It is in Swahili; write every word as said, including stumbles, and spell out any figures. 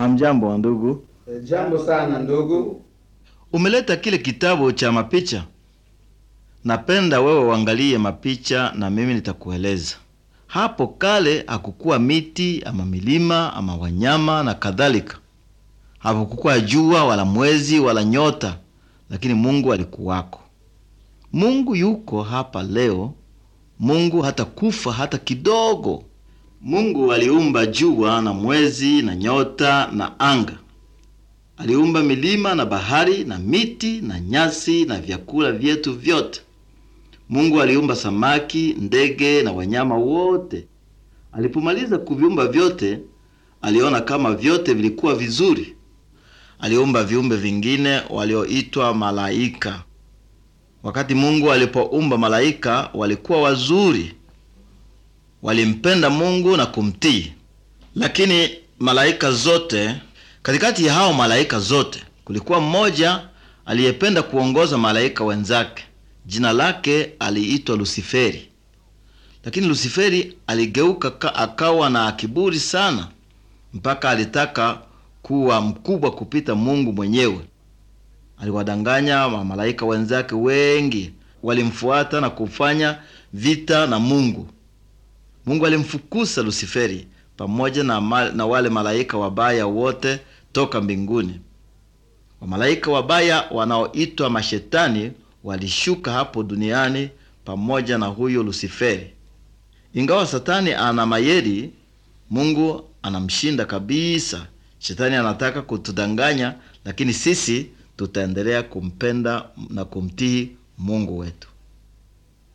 Hamjambo ndugu. E, jambo sana ndugu. Umeleta kile kitabu cha mapicha. Napenda wewe uangalie mapicha na mimi nitakueleza. Hapo kale hakukuwa miti ama milima ama wanyama na kadhalika. Hakukuwa jua wala mwezi wala nyota, lakini Mungu alikuwako. Mungu yuko hapa leo. Mungu hata kufa hata kidogo. Mungu aliumba jua na mwezi na nyota na anga. Aliumba milima na bahari na miti na nyasi na vyakula vyetu vyote. Mungu aliumba samaki, ndege na wanyama wote. Alipomaliza kuviumba vyote, aliona kama vyote vilikuwa vizuri. Aliumba viumbe vingine walioitwa malaika. Wakati Mungu alipoumba malaika, walikuwa wazuri. Walimpenda Mungu na kumtii. Lakini malaika zote, katikati ya hao malaika zote, kulikuwa mmoja aliyependa kuongoza malaika wenzake. Jina lake aliitwa Lusiferi. Lakini Lusiferi aligeuka akawa na kiburi sana, mpaka alitaka kuwa mkubwa kupita Mungu mwenyewe. Aliwadanganya malaika wenzake wengi, walimfuata na kufanya vita na Mungu. Mungu alimfukuza Lusiferi pamoja na, mal, na wale malaika wabaya wote toka mbinguni. Wamalaika wabaya wanaoitwa mashetani walishuka hapo duniani pamoja na huyo Lusiferi. Ingawa Satani ana mayeri, Mungu anamshinda kabisa. Shetani anataka kutudanganya, lakini sisi tutaendelea kumpenda na kumtii Mungu wetu.